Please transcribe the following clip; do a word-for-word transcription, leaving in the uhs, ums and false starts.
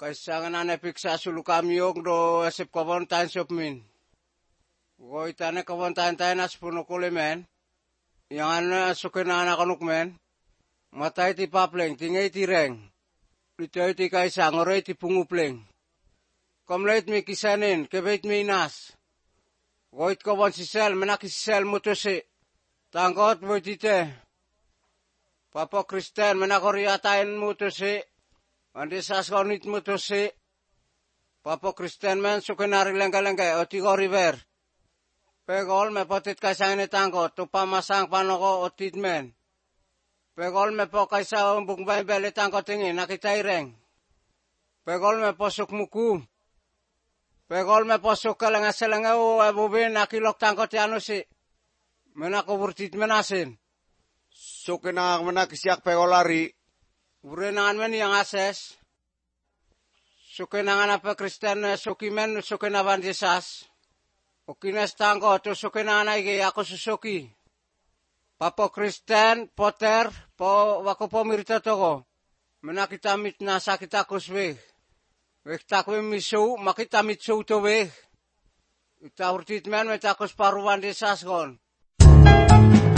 kaisangan ane piksa sulu kamyong do esip kawon tain sopmin. Goitane kawon tain tain aspuno kulimen. Yang ane sukin anak anuk men. Matai ti papleng, tingay ti reng. Litoy ti kaisang, oray ti pungupleng. Komleit mi kisanin, kebeit mi inas. Goit kawon sisel, menakisisel mutusi. Tangkot mo tite. Papo Kristen, menakoriatain mutusi. Andisas konit mutusi. Papo Kristen men sukinari lengke-lengke, otigori ver. Pegol me potit kaisang ini tangkot, tupamasang panoko otit men. Pegol me po kaisa umbuk baibel tangkot ingin, nakita ireng. Pegol me posuk muku. Pegol me posuk kalenga-selenge u ebubin, nakilok tangkot yanusi. Menakuburtit menasin. Sukinang menakisyak pegolari. Urenangan men yang ases. Sukinangan apa Kristen sukimen sukinaban Yesus. Ukines tangkot tu sukinangan aige aku susuki. Papo Kristen poter po wako pomirita toko. Menakitamit nasa kita kusweh. Weh takwe misu makitamit su to weh. Ita urtit men metakus paruan Yesus kon.